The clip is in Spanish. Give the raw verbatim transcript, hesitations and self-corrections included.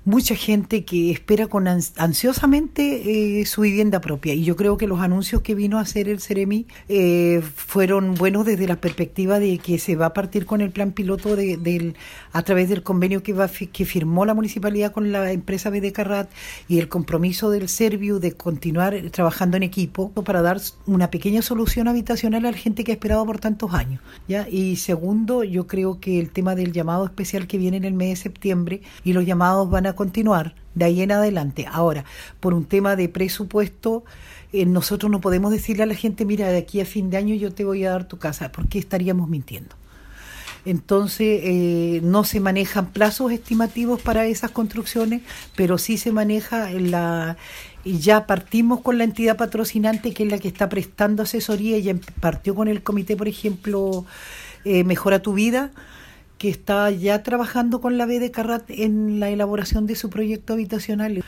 mucha gente que espera con ans- ansiosamente eh, su vivienda propia. Y yo creo que los anuncios que vino a hacer el Ceremi eh, fueron buenos desde la perspectiva de que se va a partir con el plan piloto de, del, a través del convenio que, va, que firmó la municipalidad con la empresa B D Carrat y el compromiso del Serviu de continuar trabajando en equipo para dar una pequeña solución habitacional a la gente que ha esperado por tantos años, ¿ya? Y segundo, yo creo que el tema del llamado especial que viene en el mes de septiembre, y los llamados van a continuar de ahí en adelante. Ahora, por un tema de presupuesto, eh, nosotros no podemos decirle a la gente, mira, de aquí a fin de año yo te voy a dar tu casa, porque estaríamos mintiendo. Entonces, eh, no se manejan plazos estimativos para esas construcciones, pero sí se maneja la... Y ya partimos con la entidad patrocinante, que es la que está prestando asesoría, y ya partió con el comité, por ejemplo, eh, Mejora tu Vida, que está ya trabajando con la B D Carrat en la elaboración de su proyecto habitacional.